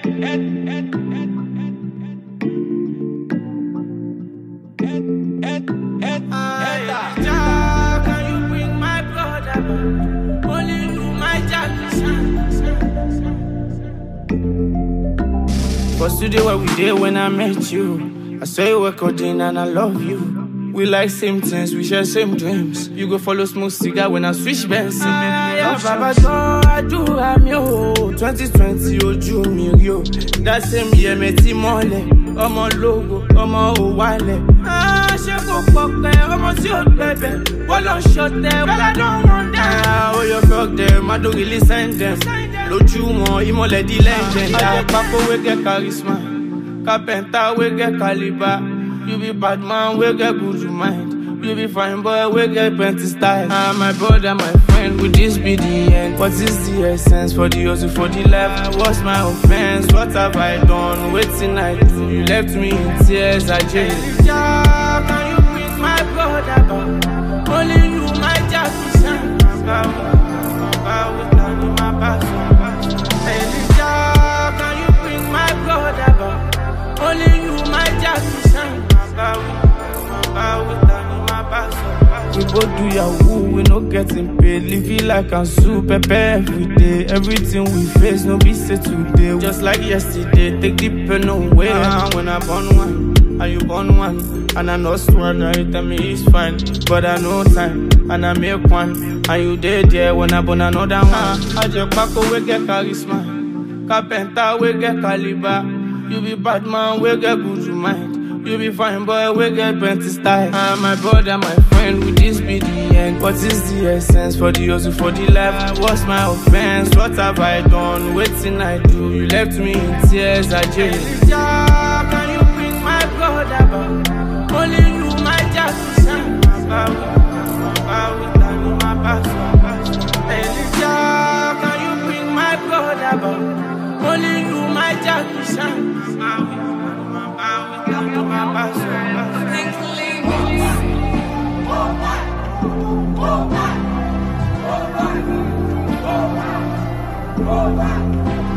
Can you bring my brother back? Only you, my Cause today where we did when I met you, I saw you were coding and I love you. We like same things, we share same dreams. You go follow smoke cigar when I switch Benson. Baba I do am yo 2020 ojú mi rí o. That same year me ti mọ́lẹ̀. Ọmọ logo, ọmọ òwálẹ̀. Ṣé kò pọ̀pẹ́, ọmọ tí ó gbẹ̀bẹ̀. Wọ́n lọ ṣọ̀tẹ̀, well I don't want that. Oh you fuck them, I don't really send them. Lójú wọn, ìmọ̀lẹ̀ di legend. Pákó wey get charisma, carpenter wey get caliber. You be bad man, we get good mind. You be fine boy, we get plenty style. My brother, my friend, would this be the end? What is the essence for the hustle, for the life? What's my offense? What have I done? Waiting I do. You left me in tears, I jail. Can you bring my brother back? Only you, my job is shine. Can you bring my brother back? Only you, my job is shine. We both do yahoo, we no getting paid. Live it like I'm super every day. Everything we face, no be say today. Just like yesterday, take the pen away. When I born one, and you born one, and I know one, I tell me it's fine. But I know time, and I make one, and you dead there when I born another one. I just pack away, get charisma, carpenter, we get caliber. You be bad man, we get good mind. You be fine boy, we get plenty style. My brother, my friend, would this be the end? What is the essence for the hustle, for the life? What's my offense? What have I done? Waiting I do. You left me in tears, I jail. Can you bring my brother back? Only you, my job is shine. Can you bring my brother back? Only you, my job is shine. Go back.